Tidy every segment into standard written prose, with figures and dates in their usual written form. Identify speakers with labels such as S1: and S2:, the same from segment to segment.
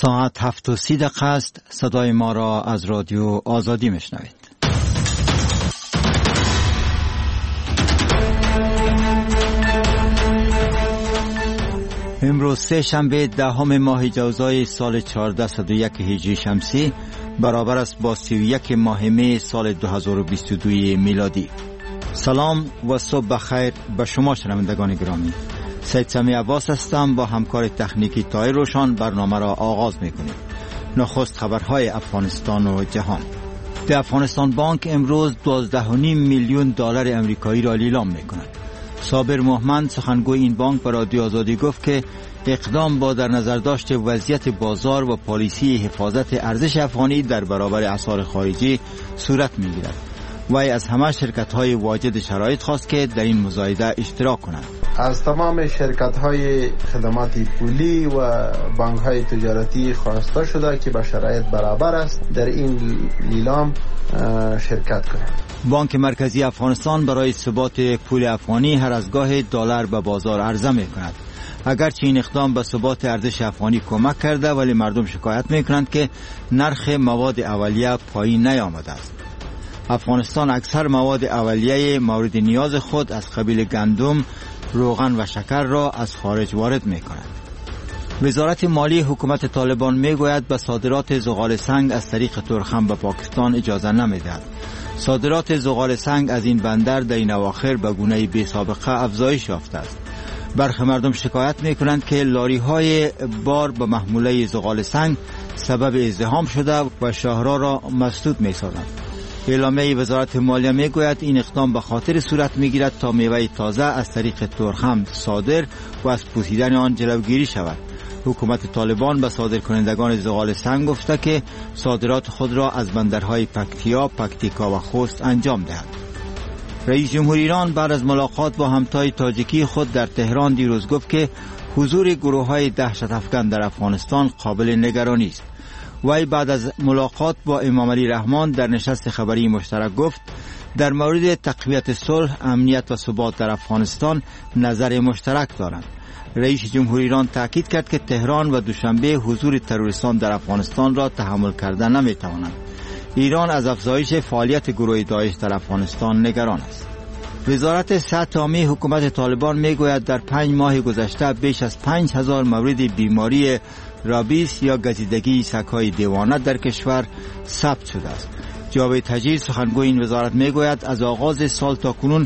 S1: ساعت 7:30 است. صدای ما را از رادیو آزادی میشنوید. امروز سه شنبه 10 ماه جوزای سال 1401 هجری شمسی برابر است با 31 ماه می سال 2022 میلادی. سلام و صبح بخیر به شما شنوندگان گرامی. سید سمی عباس هستم. با همکار تکنیکی طاهر روشان برنامه را آغاز میکنیم. نخست خبرهای افغانستان و جهان. در افغانستان بانک امروز 12.5 میلیون دلار امریکایی را لیلام میکند. صابر محمد سخنگوی این بانک به رادیو آزادی گفت که اقدام با در نظر داشت وضعیت بازار و پالیسی حفاظت ارزش افغانی در برابر اسعار خارجی صورت میگیرد. وی از همه شرکت‌های واجد شرایط خواست که در این مزایده اشتراک کنند.
S2: از تمام شرکت‌های خدمات پولی و بانک‌های تجارتی خواسته شده که به شرایط برابر است در این لیلام شرکت کنند.
S1: بانک مرکزی افغانستان برای ثبات پول افغانی هر از گاه دلار به بازار عرضه می‌کند. اگرچه این اقدام به ثبات ارزش افغانی کمک کرده، ولی مردم شکایت می‌کنند که نرخ مواد اولیه پایین نیامده است. افغانستان اکثر مواد اولیه مورد نیاز خود از قبیل گندم، روغن و شکر را از خارج وارد می‌کند. وزارت مالی حکومت طالبان میگوید به صادرات زغال سنگ از طریق ترخم به پاکستان اجازه نمیدهد. صادرات زغال سنگ از این بندر در این اواخر به گونه بی سابقه افزایش یافته است. برخی مردم شکایت می‌کنند که لاری‌های بار به محموله زغال سنگ سبب ازدحام شده و شهرها را مسدود می‌سازند. اعلامیه وزارت مالیه میگوید این اقدام به خاطر صورت میگیرد تا میوه تازه از طریق ترخم صادر و از پوسیدن آن جلوگیری شود. حکومت طالبان به صادرکنندگان زغال سنگ گفته که صادرات خود را از بندرهای پکتیا، پکتیکا و خوست انجام دهد. رئیس جمهور ایران بعد از ملاقات با همتای تاجیکی خود در تهران دیروز گفت که حضور گروه‌های دهشت افکن در افغانستان قابل نگرانی است. وی بعد از ملاقات با امام علی رحمان در نشست خبری مشترک گفت در مورد تقویت صلح، امنیت و ثبات در افغانستان نظر مشترک دارند. رئیس جمهور ایران تاکید کرد که تهران و دوشنبه حضور تروریستان در افغانستان را تحمل کردن نمی‌تواند. ایران از افزایش فعالیت گروه داعش در افغانستان نگران است. وزارت صحت عامه حکومت طالبان میگوید در 5 ماه گذشته بیش از 5000 مورد بیماری رابیس یا گزیدگی سگ‌های دیوانه در کشور ثبت شده است. جاوید تجیر سخنگوی این وزارت میگوید از آغاز سال تا کنون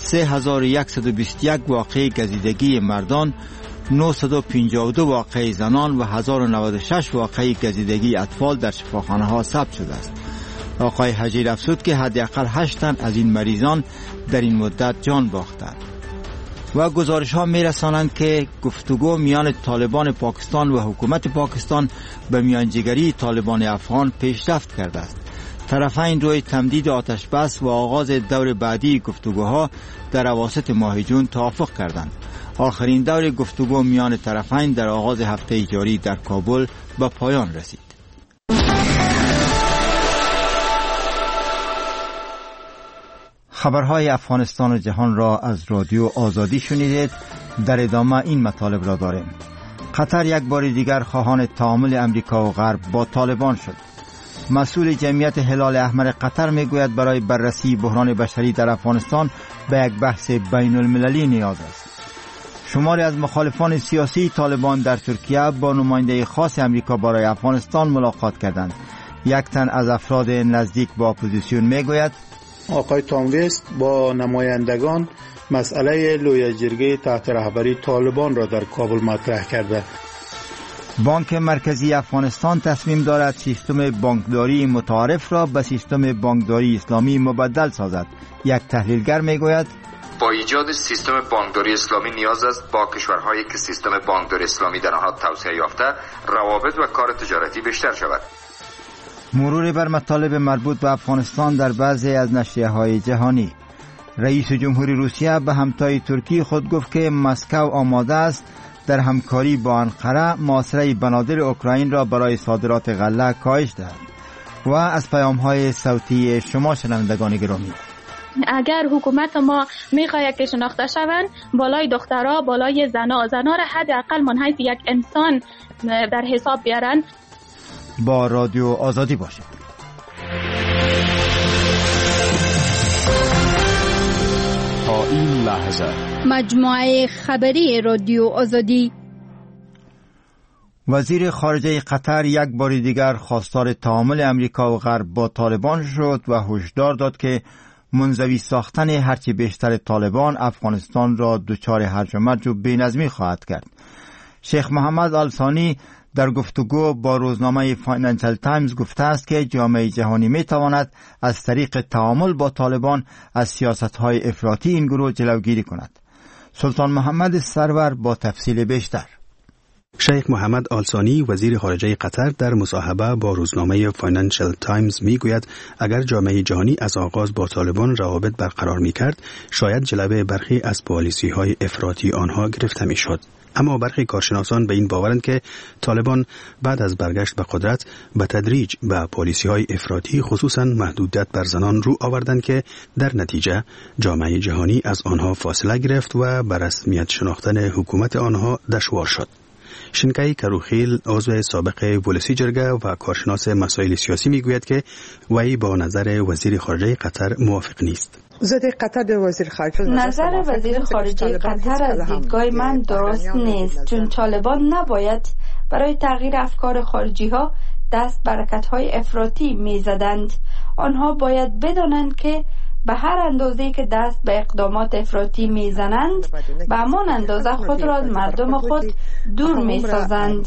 S1: 3121 واقعه گزیدگی مردان، 952 واقعه زنان و 1096 واقعه گزیدگی اطفال در شفاخانه‌ها ثبت شده است. آقای حجیر افزود که حداقل 8 تن از این مریضان در این مدت جان باختند. و گزارش‌ها می‌رسانند که گفتگو میان طالبان پاکستان و حکومت پاکستان به میانجیگری طالبان افغان پیشرفت کرده است. طرفین روی تمدید آتش بس و آغاز دور بعدی گفتگوها در اواسط ماه جون توافق کردند. آخرین دور گفتگو میان طرفین در آغاز هفته جاری در کابل به پایان رسید. خبرهای افغانستان و جهان را از رادیو آزادی شنیدید. در ادامه این مطالب را داریم. قطر یک بار دیگر خواهان تعامل امریکا و غرب با طالبان شد. مسئول جمعیت هلال احمر قطر میگوید برای بررسی بحران بشری در افغانستان به یک بحث بین المللی نیاز است. شماری از مخالفان سیاسی طالبان در ترکیه با نماینده خاص امریکا برای افغانستان ملاقات کردند. یک تن از افراد نزدیک با اپوزیسیون میگوید
S3: آقای تام وست با نمایندگان مسئله لوی جرگه تحت رهبری طالبان را در کابل مطرح کرده.
S1: بانک مرکزی افغانستان تصمیم دارد سیستم بانکداری متعارف را به سیستم بانکداری اسلامی مبدل سازد. یک تحلیلگر میگوید
S4: با ایجاد سیستم بانکداری اسلامی نیاز است با کشورهایی که سیستم بانکداری اسلامی در آنها توسعه یافته روابط و کار تجارتی بیشتر شود.
S1: مرور بر مطالب مربوط به افغانستان در بعضی از نشریه‌های جهانی. رئیس جمهوری روسیه به همتای ترکی خود گفت که مسکو آماده است در همکاری با انقره محاصره بنادر اوکراین را برای صادرات غله کاهش دهد. و از پیام‌های صوتی شما شنوندگان گرامی
S5: اگر حکومت ما میخواهد که شناخته شوند، بالای دخترها، بالای زنها را حداقل من حیث یک انسان در حساب بیارن.
S1: با رادیو آزادی باشید.
S6: تا این لحظه
S7: مجموعه خبری رادیو آزادی.
S1: وزیر خارجه قطر یک بار دیگر خواستار تعامل امریکا و غرب با طالبان شد و هشدار داد که منزوی ساختن هرچی بیشتر طالبان افغانستان را دچار هرج و مرج و بی‌نظمی خواهد کرد. شیخ محمد آل ثانی در گفتگو با روزنامه فاینانشل تایمز گفته است که جامعه جهانی می تواند از طریق تعامل با طالبان از سیاست‌های افراطی این گروه جلوگیری کند. سلطان محمد سرور با تفصیل بیشتر.
S8: شیخ محمد آل ثانی وزیر خارجه قطر در مصاحبه با روزنامه فاینانشل تایمز میگوید اگر جامعه جهانی از آغاز با طالبان روابط برقرار میکرد شاید جلوه برخی از پالیسی‌های افراطی آنها گرفته میشد. اما برخی کارشناسان به این باورند که طالبان بعد از برگشت به قدرت به تدریج به پالیسی‌های افراطی خصوصاً محدودیت بر زنان رو آوردند که در نتیجه جامعه جهانی از آنها فاصله گرفت و به رسمیت شناختن حکومت آنها دشوار شد. شنکای کروخیل عضو سابق ولسی جرگه و کارشناس مسائل سیاسی میگوید که وی با نظر وزیر خارجه قطر موافق نیست.
S9: نظر وزیر خارجه قطر از دیدگاه من درست نیست، چون طالبان نباید برای تغییر افکار خارجی ها دست به حرکت‌های افراطی می‌زدند. آنها باید بدانند که به هر اندازه که دست به اقدامات افراطی میزنند به همان اندازه خود را از مردم خود دور میسازند.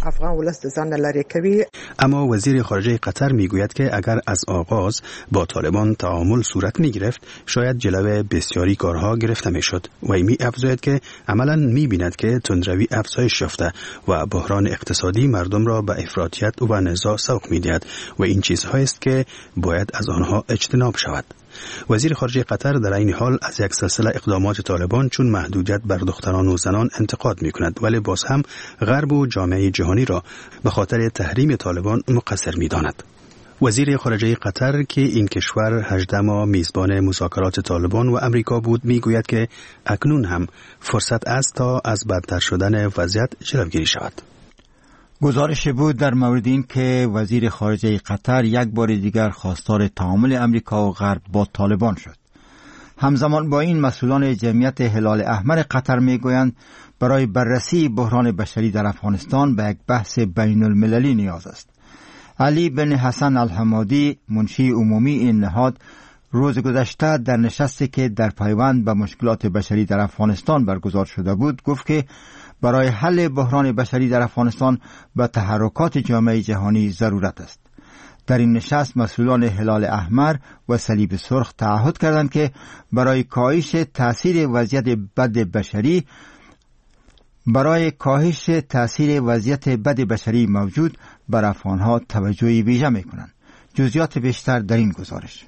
S8: اما وزیر خارجه قطر میگوید که اگر از آغاز با طالبان تعامل صورت میگرفت شاید جلوه بسیاری کارها گرفته میشد و می افزاید که عملا میبیند که تندروی افزایش یافته و بحران اقتصادی مردم را به افراطیت و نزاع سوق میدهد و این چیزهایی است که باید از آنها اجتناب شود. وزیر خارجه قطر در این حال از یک سلسله اقدامات طالبان چون محدودیت بر دختران و زنان انتقاد می‌کند، ولی باز هم غرب و جامعه جهانی را به خاطر تحریم طالبان مقصر می‌داند. وزیر خارجه قطر که این کشور 18 ماه میزبان مذاکرات طالبان و امریکا بود میگوید که اکنون هم فرصت است تا از بدتر شدن وضعیت جلوگیری شود.
S1: گزارش بود در مورد این که وزیر خارجه قطر یک بار دیگر خواستار تعامل امریکا و غرب با طالبان شد. همزمان با این مسئولان جمعیت هلال احمر قطر میگویند برای بررسی بحران بشری در افغانستان به یک بحث بین المللی نیاز است. علی بن حسن الحمادی منشی عمومی این نهاد روز گذشته در نشستی که در پیوند به مشکلات بشری در افغانستان برگزار شده بود گفت که برای حل بحران بشری در افغانستان به تحرکات جامعه جهانی ضرورت است. در این نشست مسئولان هلال احمر و صلیب سرخ تعهد کردند که برای کاهش تأثیر وضعیت بد بشری موجود بر افغانها توجه ویژه می‌کنند. جزئیات بیشتر در این گزارش.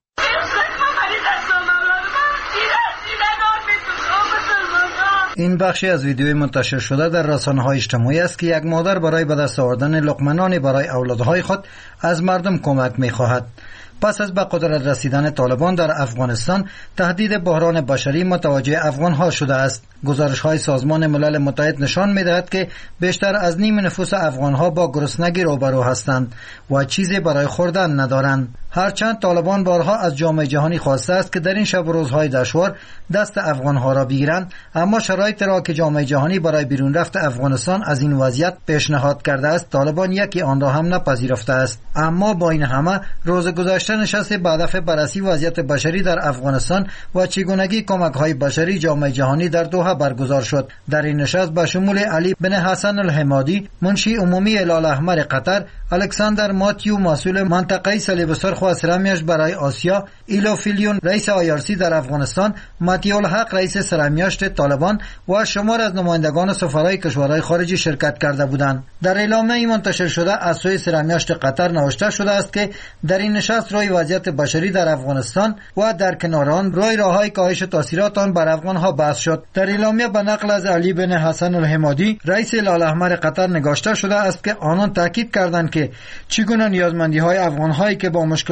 S10: این بخشی از ویدیوی منتشر شده در رسانه‌های اجتماعی است که یک مادر برای به دست آوردن لقمه برای اولادهای خود از مردم کمک می‌خواهد. پس از به قدرت رسیدن طالبان در افغانستان تهدید بحران بشری متوجه افغانها شده است. گزارش‌های سازمان ملل متحد نشان می‌دهد که بیشتر از نیم نفوس افغانها با گرسنگی روبرو هستند و چیزی برای خوردن ندارند. هرچند طالبان بارها از جامعه جهانی خواسته است که در این شب و روزهای دشوار دست افغانها را بگیرند، اما شرایطی را که جامعه جهانی برای بیرون رفت افغانستان از این وضعیت پیشنهاد کرده است طالبان یکی آن را هم نپذیرفته است. اما با این همه روز گذشته نشست به هدف بررسی وضعیت بشری در افغانستان و چگونگی کمک‌های بشری جامعه جهانی در دوحه برگزار شد. در این نشست به شمول علی بن حسن الحمادی منشی عمومی هلال احمر قطر، الکساندر ماتیو مسئول منطقه صلیب سرخ و اسلامیش برای آسیا، ایلو فیلیون رئیس آیارسی در افغانستان، متیع الحق رئیس سرمیاشت طالبان و شمار از نمایندگان سفرای کشورهای خارجی شرکت کرده بودند. در اعلامیه منتشر شده از سوی سرمیاشت قطر نوشته شده است که در این نشست روی وضعیت بشری در افغانستان و در کنار آن روی راههای کاهش تاثیرات آن بر افغانها بحث شد. در اعلامیه به نقل از علی بن حسن الحمادی رئیس هلال احمر قطر نگاشته شده است که آنان تاکید کردند که چگونه نیازمندی‌های افغان‌هایی که با مشکل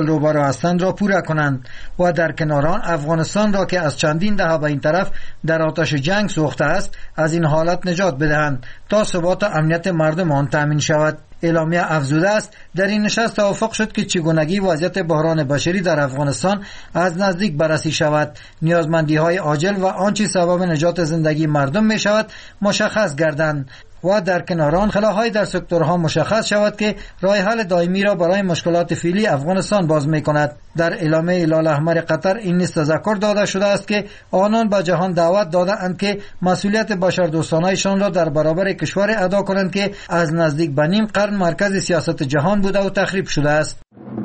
S10: مشکل روبرو هستند را پوره کنند و در کنار آن افغانستان را که از چندین دهه به این طرف در آتش جنگ سوخته است از این حالت نجات بدهند تا ثبات و امنیت مردم آن تامین شود. اعلامیه افزوده است در این نشست توافق شد که چگونگی وضعیت بحران بشری در افغانستان از نزدیک بررسی شود، نیازمندی‌های عاجل و آنچه سبب نجات زندگی مردم می شود مشخص گردند و در کنار آن خلاهای در سکتورها مشخص شود که راه حل دائمی را برای مشکلات فعلی افغانستان باز می کند. در اعلامیه هلال احمر قطر این نیز تذکر داده شده است که آنان به جهان دعوت داده‌اند که مسئولیت بشردوستانه‌شان را در برابر کشور ادا کنند که از نزدیک به نیم قرن مرکز سیاست جهان بوده و تخریب شده است.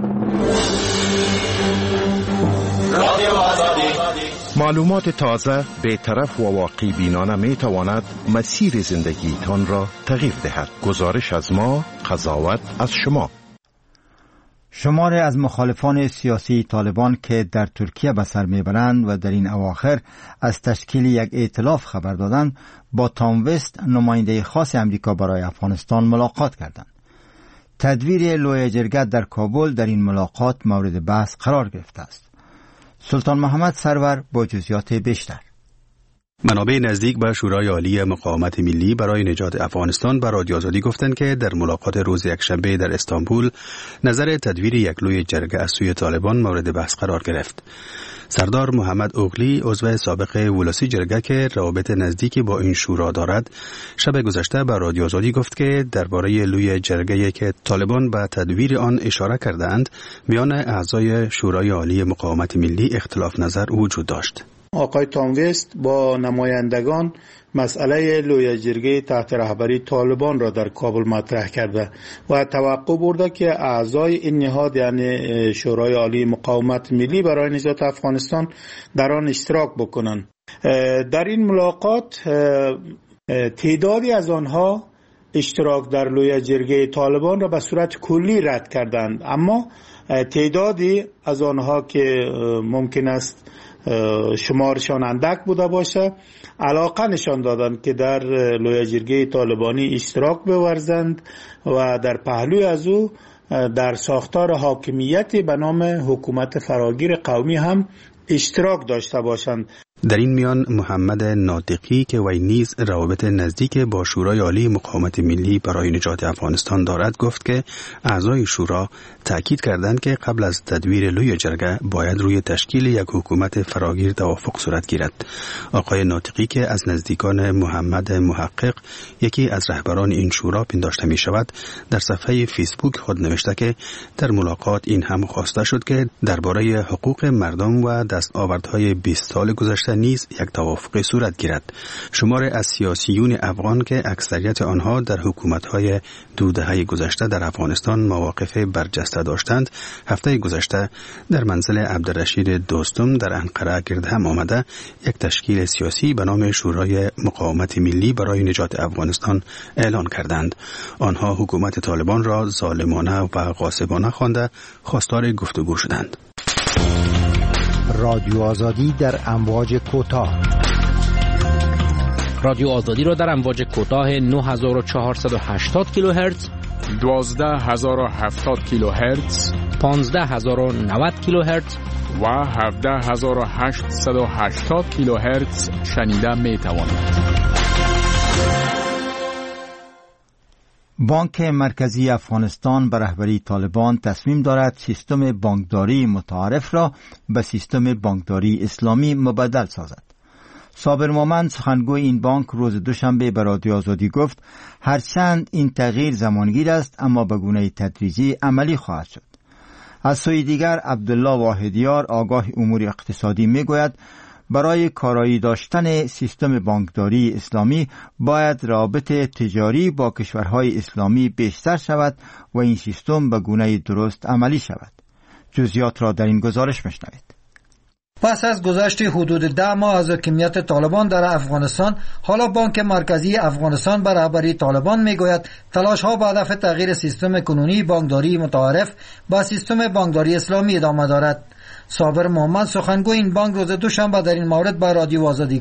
S6: معلومات تازه، بی‌طرف و واقعی بینانه می تواند مسیر زندگیتان را تغییر دهد. گزارش از ما، قضاوت از شما.
S1: شماری از مخالفان سیاسی طالبان که در ترکیه به سر میبرند و در این اواخر از تشکیل یک ائتلاف خبر دادند با تام وست نماینده خاص امریکا برای افغانستان ملاقات کردند. تدویر لوی جرگه در کابل در این ملاقات مورد بحث قرار گرفته است. سلطان محمد سرور با جزئیات بیشتر.
S8: منابع نزدیک به شورای عالی مقاومت ملی برای نجات افغانستان به رادیو آزادی گفتند که در ملاقات روز یکشنبه در استانبول نظر تدویر یک لوی جرگه از سوی طالبان مورد بحث قرار گرفت. سردار محمد اوغلی عضو سابق ولسی جرگه که روابط نزدیکی با این شورا دارد شب گذشته به رادیو آزادی گفت که درباره لوی جرگه که طالبان به تدویر آن اشاره کردند میان اعضای شورای عالی مقاومت ملی اختلاف نظر وجود داشت.
S3: آقای تام وست با نمایندگان مسئله لوی جرگه تحت رهبری طالبان را در کابل مطرح کرده و توقع برده که اعضای این نهاد یعنی شورای عالی مقاومت ملی برای نجات افغانستان در آن اشتراک بکنند. در این ملاقات تعدادی از آنها اشتراک در لوی جرگه طالبان را به صورت کلی رد کردند، اما تعدادی از آنها که ممکن است شمارشان اندک بوده باشه علاقه نشان دادند که در لوی جرگه طالبانی اشتراک بورزند و در پهلوی از او در ساختار حاکمیتی به نام حکومت فراگیر قومی هم اشتراک داشته باشند.
S8: در این میان محمد ناطقی که وی نیز روابط نزدیک با شورای عالی مقاومت ملی برای نجات افغانستان دارد گفت که اعضای شورا تاکید کردند که قبل از تدویر لوی جرگه باید روی تشکیل یک حکومت فراگیر توافق صورت گیرد. آقای ناطقی که از نزدیکان محمد محقق یکی از رهبران این شورا پنداشته می شود در صفحه فیسبوک خود نوشته که در ملاقات این هم خواسته شد که درباره حقوق مردم و دستاوردهای 20 سال گذشته نیز یک توافق صورت گیرد. شمار از سیاسیون افغان که اکثریت آنها در حکومت‌های 2 دهه گذشته در افغانستان مواقف برجسته داشتند، هفته گذشته در منزل عبدالرشید دوستم در انقره گرد هم آمده یک تشکیل سیاسی به نام شورای مقاومت ملی برای نجات افغانستان اعلان کردند. آنها حکومت طالبان را ظالمانه و غاصبانه خوانده خواستار گفتگو شدند.
S11: رادیو آزادی در امواج کوتاه.
S12: رادیو آزادی را در امواج کوتاه 9480 کیلوهرتز،
S6: 12070 کیلوهرتز،
S12: 15090 کیلوهرتز
S6: و 17880 کیلوهرتز شنیده می توانید.
S1: بانک مرکزی افغانستان به رهبری طالبان تصمیم دارد سیستم بانکداری متعارف را به سیستم بانکداری اسلامی مبدل سازد. صابر مومند سخنگوی این بانک روز دوشنبه به رادیو آزادی گفت هرچند این تغییر زمانگیر است اما به گونه تدریجی عملی خواهد شد. از سوی دیگر عبدالله واحدیار آگاه امور اقتصادی میگوید برای کارایی داشتن سیستم بانکداری اسلامی باید رابط تجاری با کشورهای اسلامی بیشتر شود و این سیستم به گونه درست عملی شود. جزئیات را در این گزارش میشنوید.
S10: پس از گذشت حدود 10 ماه از حکومت طالبان در افغانستان، حالا بانک مرکزی افغانستان به رهبری طالبان میگوید تلاش‌ها به هدف تغییر سیستم کنونی بانکداری متعارف به سیستم بانکداری اسلامی ادامه دارد. صابر محمد سخنگوی این بانک روز دوشنبه در این مورد به رادیو آزادی گفت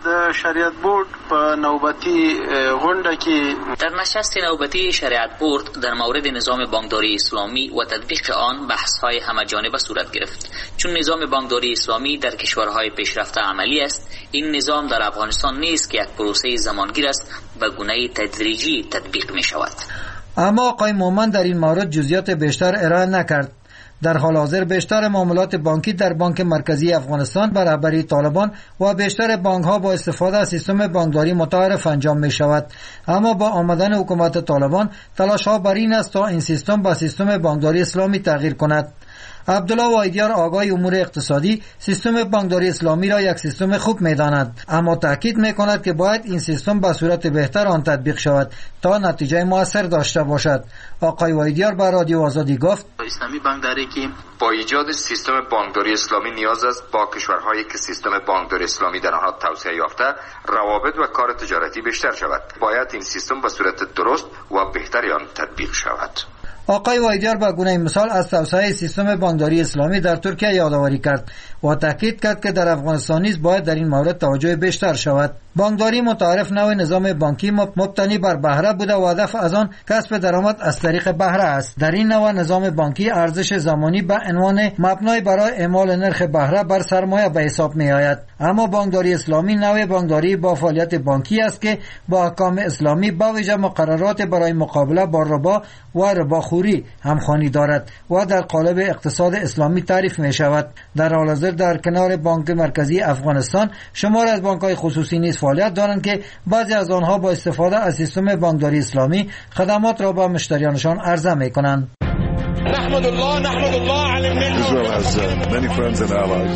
S2: د شریعت بورد په نوبتی غونډه کې
S13: در نشست نوبتی شریعت بورد در مورد نظام بانکداری اسلامی و تطبیق آن بحث‌های همه‌جانبه صورت گرفت. چون نظام بانکداری اسلامی در کشورهای پیشرفته عملی است، این نظام در افغانستان نیز که یک پروسه زمانگیر است به گونه تدریجی تطبیق می شود.
S10: اما آقای مومن در این مورد جزئیات بیشتر ارائه نکرد. در حال حاضر بیشتر معاملات بانکی در بانک مرکزی افغانستان به رهبری طالبان و بیشتر بانک ها با استفاده از سیستم بانکداری متعارف انجام می شود. اما با آمدن حکومت طالبان تلاش ها بر این است تا این سیستم با سیستم بانکداری اسلامی تغییر کند. عبدالله وایدیار آقای امور اقتصادی سیستم بانکداری اسلامی را یک سیستم خوب می‌داند، اما تاکید می‌کند که باید این سیستم به صورت بهتر آن تطبیق شود تا نتیجه موثر داشته باشد. آقای وایدیار به رادیو آزادی گفت
S4: اسلامی بانکداری که با ایجاد سیستم بانکداری اسلامی نیاز است با کشورهایی که سیستم بانکداری اسلامی در آنها توسعه یافته روابط و کار تجارتی بیشتر شود. باید این سیستم به صورت درست و بهتری آن تطبیق شود.
S10: آقای وایدیار به گونه مثال از توسعه سیستم بانکداری اسلامی در ترکیه یادآوری کرد و تاکید کرد که در افغانستان نیز باید در این مورد توجه بیشتر شود. بانکداری متعارف نوع نظام بانکی مبتنی بر بهره بوده و هدف از آن کسب درآمد از طریق بهره است. در این نوع نظام بانکی ارزش زمانی به عنوان مبنای برای اعمال نرخ بهره بر سرمایه به حساب می آید. اما بانکداری اسلامی نوع بانکداری با فعالیت بانکی است که با احکام اسلامی با ویژه مقررات برای مقابله با ربا و رباخوری همخوانی دارد و در قالب اقتصاد اسلامی تعریف می شود. در حال حاضر در کنار بانک مرکزی افغانستان شمار از بانک‌های خصوصی نیز فعالیت دارند که بعضی از آنها با استفاده از سیستم بانکداری اسلامی خدمات را به مشتریانشان عرضه می‌کنند.
S14: نحمد الله على النعمة. Israel has many friends and allies.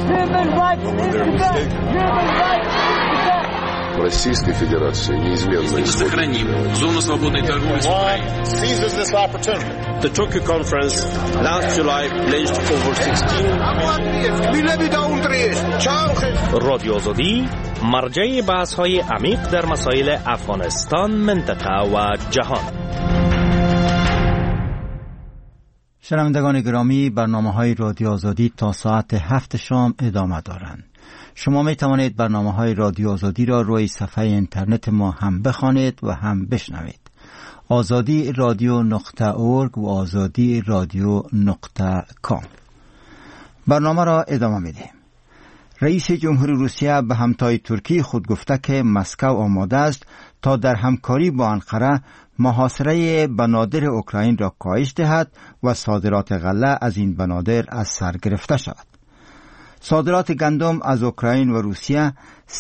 S15: В Российской Федерации неизменно
S16: сохраним зону свободной торговли с Украиной.
S17: The Tokyo conference last July pledged over 16
S18: رادیو آزادی مرجع بحث‌های عمیق در مسائل افغانستان، منطقه و جهان.
S1: شنوندگان گرامی، برنامه‌های رادیو آزادی تا ساعت 7 شام ادامه دارند. شما می توانید برنامه‌های رادیو آزادی را روی صفحه اینترنت ما هم بخوانید و هم بشنوید. azadi-radio.org و azadi-radio.com. برنامه را ادامه می‌دهیم. رئیس جمهوری روسیه به همتای ترکی خود گفته که مسکو آماده است تا در همکاری با انقره محاصره بنادر اوکراین را کاهش دهد و صادرات غله از این بنادر از سر گرفته شود. صادرات گندم از اوکراین و روسیه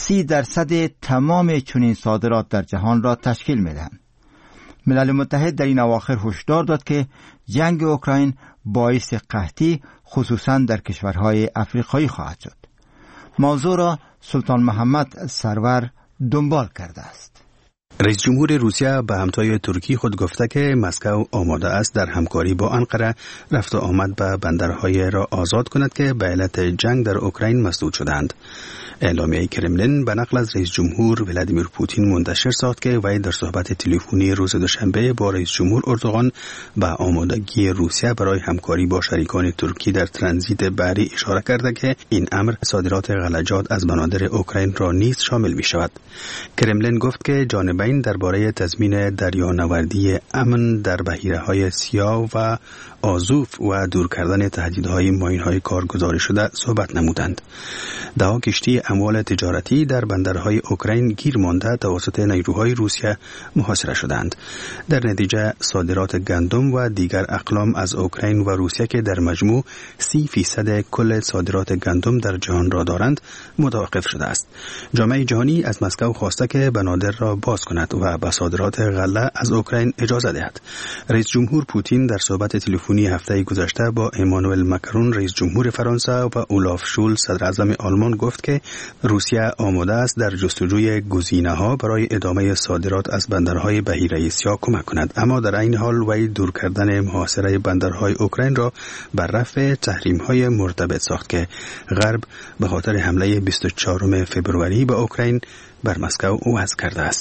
S1: 30% تمام چنین صادرات در جهان را تشکیل می‌دهند. ملل متحد در این اواخر هشدار داد که جنگ اوکراین باعث قحطی خصوصاً در کشورهای افریقایی خواهد شد. موضوع را سلطان محمد سرور دنبال کرده است.
S8: رئیس جمهور روسیه به همتای ترکی خود گفته که مسکو آماده است در همکاری با انقره رفت و آمد به بندرهای را آزاد کند که به علت جنگ در اوکراین مسدود شدند. اعلامیه کرملین به نقل از رئیس جمهور ولادیمیر پوتین منتشر ساخت که وی در صحبت تلفنی روز دوشنبه با رئیس جمهور اردوغان به آمادگی روسیه برای همکاری با شریکان ترکی در ترانزیت بحری اشاره کرده که این امر صادرات غلجات از بنادر اوکراین را نیز شامل می شود. کرملین گفت که جانبین درباره تضمین دریانوردی امن در بحیره‌های سیاه و آزوف و دور کردن تهدیدهای ماین‌های کارگزاری شده صحبت نمودند. 10 کشتی اموال تجارتی در بندرهای اوکراین گیر مانده توسط نیروهای روسیه محاصره شدند. در نتیجه صادرات گندم و دیگر اقلام از اوکراین و روسیه که در مجموع 30% کل صادرات گندم در جهان را دارند متوقف شده است. جامعه جهانی از مسکو خواسته که بنادر را باز کند و به صادرات غله از اوکراین اجازه دهد. رئیس جمهور پوتین در صحبت تلفنی هفته گذشته با امانوئل ماکرون رئیس جمهور فرانسه و اولاف شولز صدر اعظم آلمان گفت که روسیه آماده است در جستجوی گزینه‌ها برای ادامه صادرات از بندرهای بحیره سیاه کمک کند، اما در این حال وی دور کردن محاصره بندرهای اوکراین را بر رفع تحریم‌های مرتبط ساخت که غرب به خاطر حمله 24 فوریه به اوکراین بر مسکو وضع کرده است.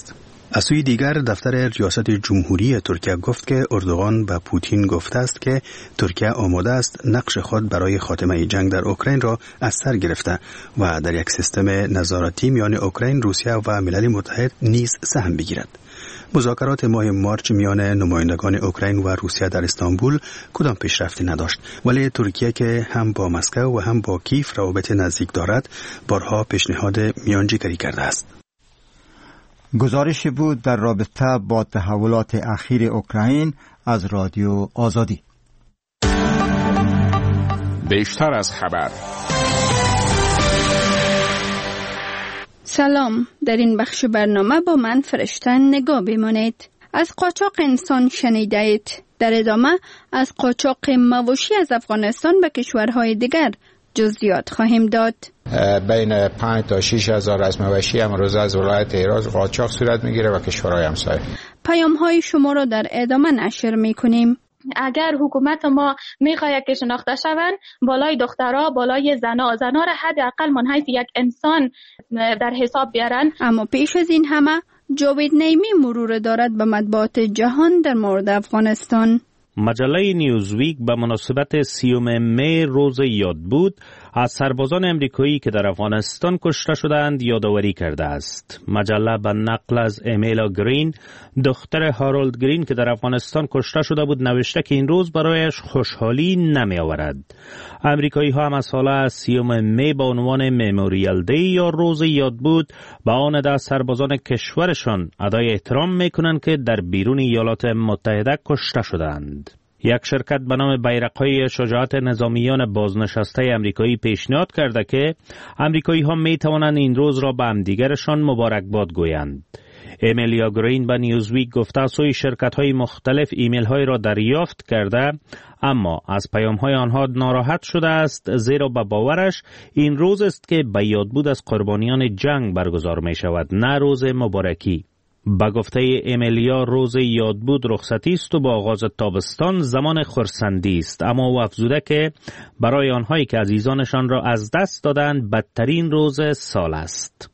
S8: از سوی دیگر دفتر ریاست جمهوری ترکیه گفت که اردوغان به پوتین گفته است که ترکیه آماده است نقش خود برای خاتمه جنگ در اوکراین را از سر گرفته و در یک سیستم نظارتی میان اوکراین، روسیه و ملل متحد نیز سهم بگیرد. مذاکرات ماه مارچ میان نمایندگان اوکراین و روسیه در استانبول کدام پیشرفتی نداشت، ولی ترکیه که هم با مسکو و هم با کیف روابط نزدیک دارد بارها پیشنهاد میانجیگری کرده است.
S1: گزارشی بود در رابطه با تحولات اخیر اوکراین از رادیو آزادی.
S6: بیشتر از خبر.
S7: سلام، در این بخش برنامه با من فرشته نگاه بمانید. از قاچاق انسان شنیده اید. در ادامه از قاچاق مواشی از افغانستان به کشورهای دیگر جزئیات خواهیم داد.
S19: بین 5 تا 6 هزار از مواشی امروز از ولایت هرات قاچاق صورت میگیره و کشورهای همسایه.
S7: پیام‌های شما را در ادامه نشر میکنیم.
S5: اگر حکومت ما میخواهد که شناخته شوند، بالای دخترها، بالای زنا را حداقل منحیث یک انسان در حساب بیارن.
S7: اما پیش از این همه جاوید نعیمی مرور دارد به مطبوعات جهان در مورد افغانستان.
S18: مجله نیوزویک به مناسبت 30 می روز یاد بود از سربازان امریکایی که در افغانستان کشته شدند یادآوری کرده است. مجله به نقل از امیلا گرین، دختر هارولد گرین که در افغانستان کشته شده بود، نوشته که این روز برایش خوشحالی نمی آورد. امریکایی ها مسئله از 30 می با عنوان مموریال دی یا روز یاد بود به آن ده سربازان کشورشان ادای احترام می کنند که در بیرون ایالات متحده کشته شدند. یک شرکت به نام بیرق‌های شجاعت نظامیان بازنشسته امریکایی پیشنهاد کرده که امریکایی ها می توانند این روز را به همدیگرشان مبارکباد گویند. امیلیا گرین به نیوزویک گفته سوی شرکت‌های مختلف ایمیل‌های را دریافت کرده، اما از پیام‌های آنها ناراحت شده است، زیرا به باورش این روز است که به یادبود از قربانیان جنگ برگزار می شود، نه روز مبارکی. با گفته امیلیا روز یادبود رخصتی است و با آغاز تابستان زمان خرسندی است، اما او افزوده که برای آنهایی که عزیزانشان را از دست دادند بدترین روز سال است.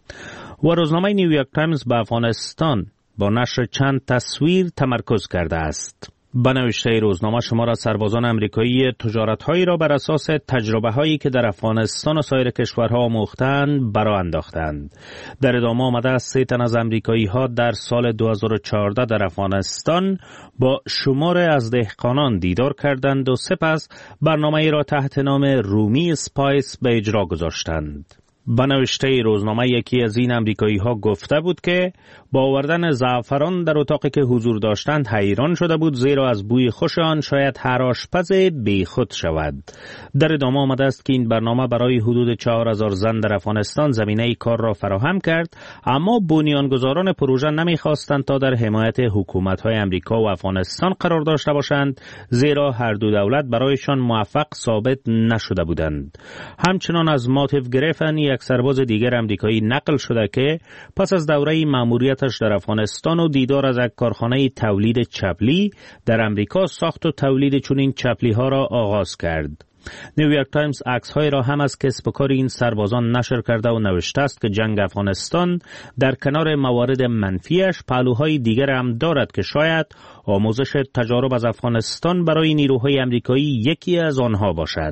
S18: و روزنامه نیویورک تایمز به افغانستان با نشر چند تصویر تمرکز کرده است. به نوشته روزنامه شمار از سربازان امریکایی تجارت‌هایی را بر اساس تجربه‌هایی که در افغانستان و سایر کشورها آموختند برآ انداختند. در ادامه آمده است 3 تن از امریکایی‌ها در سال 2014 در افغانستان با شمار از دهقانان دیدار کردند و سپس برنامه‌ای را تحت نام رومی اسپایس به اجرا گذاشتند. به نوشته روزنامه یکی از این امریکایی ها گفته بود که با آوردن زعفران در اتاقی که حضور داشتند حیران شده بود، زیرا از بوی خوش آن شاید هر آشپز بیخود شود. در ادامه آمده است که این برنامه برای حدود 4000 زن در افغانستان زمینه کار را فراهم کرد، اما بنیانگذاران پروژه نمیخواستند تا در حمایت حکومت‌های امریکا و افغانستان قرار داشته باشند، زیرا هر دو دولت برایشان موفق ثابت نشده بودند. همچنان از ماتیو گریفن، یک سرباز دیگر امریکایی، نقل شده که پس از دوره مأموریتش در افغانستان و دیدار از یک کارخانه تولید چپلی در امریکا ساخت و تولید چنین چپلی ها را آغاز کرد. نیویورک تایمز عکس‌های را هم از کسب و کار این سربازان نشر کرده و نوشته است که جنگ افغانستان در کنار موارد منفیش پهلوهای دیگر هم دارد که شاید آموزش تجارب از افغانستان برای نیروهای امریکایی یکی از آنها باشد.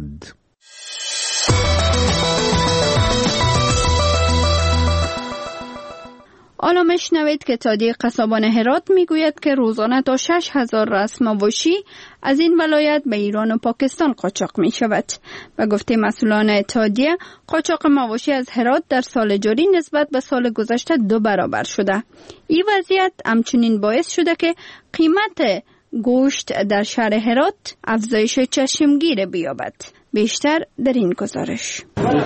S7: حالا میشنوید که اتحادیه قصابان هرات میگوید که روزانه تا 6000 راس مواشی از این ولایت به ایران و پاکستان قاچاق می شود. و گفته مسئولان اتحادیه قاچاق مواشی از هرات در سال جاری نسبت به سال گذشته 2 برابر شده. این وضعیت همچنین باعث شده که قیمت گوشت در شهر هرات افزایش چشمگیر بیابد. بیشتر در این گزارش.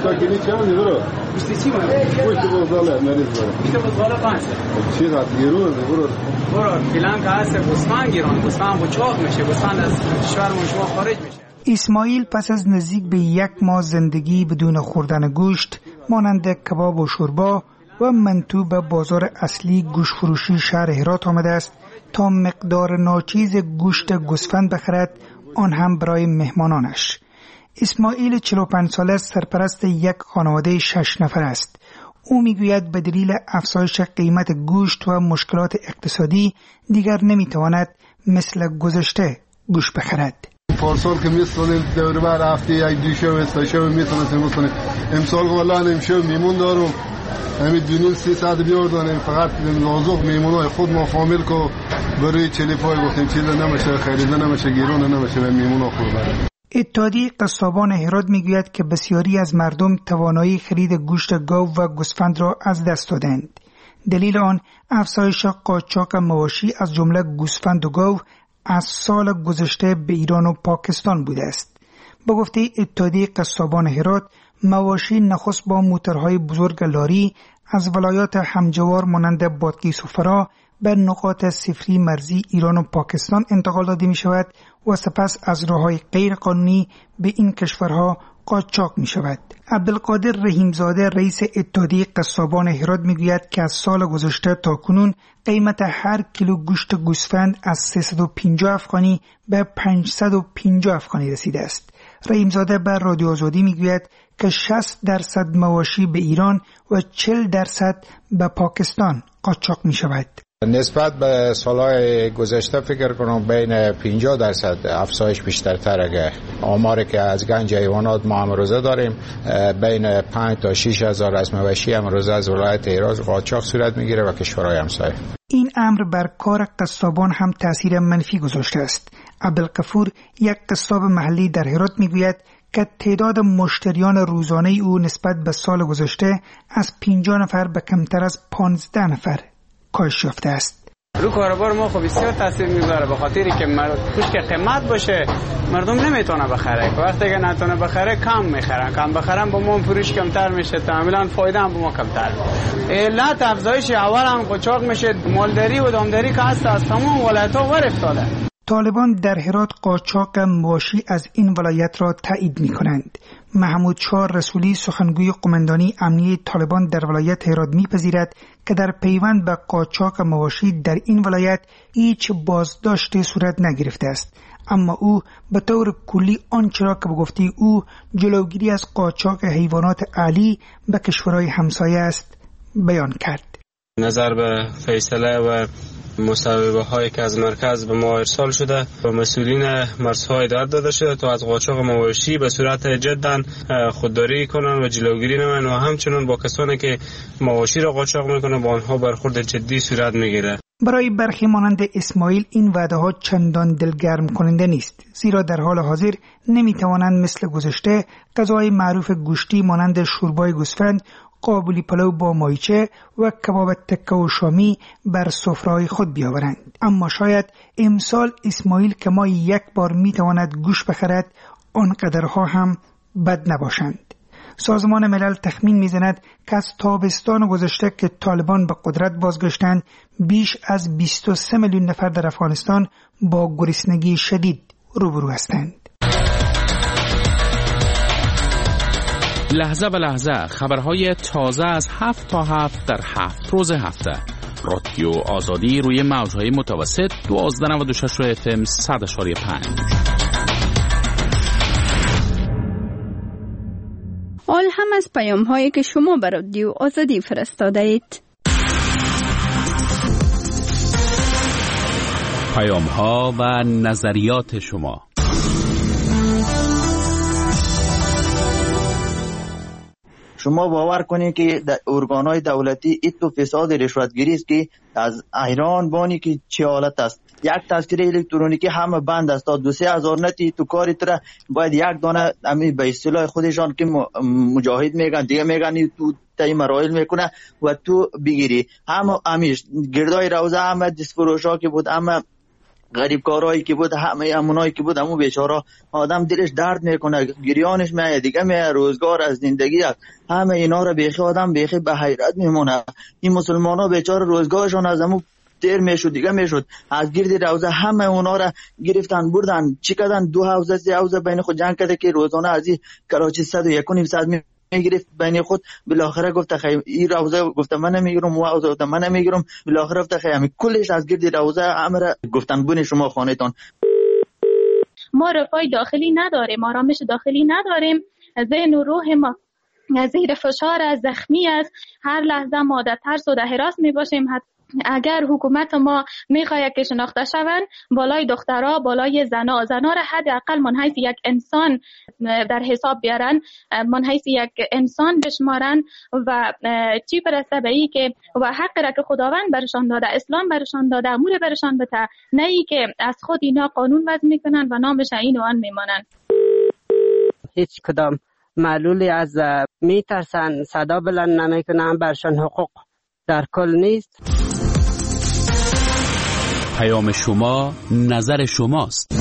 S20: اسماعیل پس از نزدیک به 1 ماه زندگی بدون خوردن گوشت مانند کباب و شوربا و منتو به بازار اصلی گوشت فروشی شهر هرات آمده است تا مقدار ناچیز گوشت گوسفند بخرد، آن هم برای مهمانانش. اسماعیل 45 ساله سرپرست یک خانواده 6 نفر است. او میگوید به دلیل افزایش قیمت گوشت و مشکلات اقتصادی دیگر نمیتواند مثل گذشته گوشت بخرد.
S21: پارسال که میستونیم دور بر هفته یک دو شو سه شو میتونیم امسال والله نمیشه میمون دارم همین 200-300 بیاردانیم فقط نازک میمونای خود ما فامیل کو برای چلیپای گفتیم چیز نمیشه خریده نمیشه گیرونه نمیشه میمونا خود بره.
S20: اتحادیه قصابان هرات میگوید که بسیاری از مردم توانایی خرید گوشت گاو و گوسفند را از دست دادند. دلیل آن افزایش قاچاق مواشی از جمله گوسفند و گاو از سال گذشته به ایران و پاکستان بوده است. با گفته اتحادیه قصابان هرات، مواشی نخست با موترهای بزرگ لاری از ولایات همجوار مانند بادغیس و فرا به نقاط صفری مرزی ایران و پاکستان انتقال داده می شود و سپس از راه‌های غیر قانونی به این کشورها قاچاق می شود. عبدالقادر رحیمزاده رئیس اتحادیه قصابان هرات می گوید که از سال گذشته تا کنون قیمت هر کیلو گوشت گوسفند از 350 افغانی به 550 افغانی رسیده است. رحیمزاده به رادیو آزادی می گوید که 60% مواشی به ایران و 40% به پاکستان قاچاق می شود.
S19: نسبت به سالهای گذشته فکر کنم بین 50% افزایش بیشترتر اگه آماری که از گنج حیوانات ما امروزه داریم بین 5 تا 6 هزار از مواشی امروزه از ولایت هرات قاچاق صورت میگیره و کشورهای همسایه.
S20: این امر بر کار قصابان هم تاثیر منفی گذاشته است. عبدالغفور یک قصاب محلی در هرات میگوید که تعداد مشتریان روزانه او نسبت به سال گذشته از 50 نفر به کمتر از 15 نفر کاهش یافته است.
S22: رو کاروبار ما خب بسیار تاثیر میذاره به خاطری که توش که قیمت باشه مردم نمیتونه بخره. وقتی که نتونه بخره کم میخرن، کم بخرن با ما فروش کمتر میشه، تعاملا فایده هم با ما کمتر. علت افزایش اول هم قاچاق میشه، مالداری و دامداری که هست از تمام ولایت‌ها ور افتاده.
S20: طالبان در هرات قاچاق مواشی از این ولایت را تایید می‌کنند. محمود شاه رسولی سخنگوی قماندانی امنیه طالبان در ولایت هرات می‌پذیرد که در پیوند به قاچاق مواشی در این ولایت هیچ بازداشتی صورت نگرفته است، اما او به طور کلی آنچه را که به گفته او جلوگیری از قاچاق حیوانات اهلی به کشورهای همسایه است بیان کرد.
S22: نظر به فیصله و مصوبه هایی که از مرکز به ما ارسال شده و مسئولین مرزها هدایت داده شده تا از قاچاق مواشی به صورت جدا خودداری کنند و جلوگیری نمایند و همچنین با کسانی که مواشی را قاچاق میکنند با آنها برخورد جدی صورت میگیره.
S20: برای برخی مانند اسماعیل این وعده ها چندان دلگرم کننده نیست، زیرا در حال حاضر نمیتوانند مثل گذشته غذای معروف گوشتی مانند شوربای گوسفند، قابلی پلو با مایچه و کباب تکه و شامی بر سفره‌های خود بیاورند. اما شاید امسال اسماعیل که ما یک بار میتواند گوشت بخرد آنقدرها هم بد نباشند. سازمان ملل تخمین میزند که از تابستان گذشته که طالبان به قدرت بازگشتند بیش از 23 میلیون نفر در افغانستان با گرسنگی شدید روبرو هستند.
S12: لحظه به لحظه خبرهای تازه از 7 تا 7 در 7 روز هفته. رادیو آزادی روی موجهای متوسط 1296 FM 100.5.
S7: آل هم از پیام هایی که شما بر رادیو آزادی فرستاده اید.
S12: پیام ها و نظریات شما.
S23: شما باور کنید که ارگان‌های دولتی ایتو فساد رشوتگیری است که از ایران بانی که چه حالت است. یک تذکره الکترونیکی همه بند است تا 2-3 هزار نتی تو کاری تر باید یک دانه امی به اصطلاح خودشان که مجاهد میگن دیگه میگن تو تای مراحل میکنه و تو بگیری همه امیش گردای روزه همه دستفروشا که بود همه غریب کارهایی که بود همه امونایی که بود همون بیچاره آدم دلش درد میکنه گریانش میاد دیگه میاد روزگار از زندگی است. همه اینا رو بیخی آدم بیخی به حیرت میمونه. این مسلمانا بیچاره روزگارشون از همون دیر میشد دیگه میشد از گرد روزه همه اونا را گرفتن بردن چی کردن 2 حوزه 3 حوزه بین خود جنگ کرده که روزانه از این کراچی 101.5 میگرفت بین خود. بالاخره گفت خیر این روزه گفت من نمیگیرم و حوزه گفت من نمیگیرم. بالاخره گفت خیر همین کلش از گرد روزه امر گفتن بون شما خانهتون.
S5: ما رفاه داخلی نداریم، آرامش داخلی نداریم، ذهن و روح ما زیر فشار است، زخمی است. هر لحظه ما در ترس و در هراس می باشیم. اگر حکومت ما میخواهد که شناخته شوند، بالای دخترها، بالای زنا را حداقل من حیث یک انسان در حساب بیارن، من حیث یک انسان بشمارن و چی برسه به ای که و حق را که خداوند برشان داده، اسلام برشان داده، امور برشان بده، نه ای که از خود اینا قانون وضع میکنن و نامش این و آن میمانن.
S3: هیچ کدام معلولی از میترسن، صدا بلند نمیکنن، برشان حقوق در کل نیست.
S12: پیام شما، نظر شماست.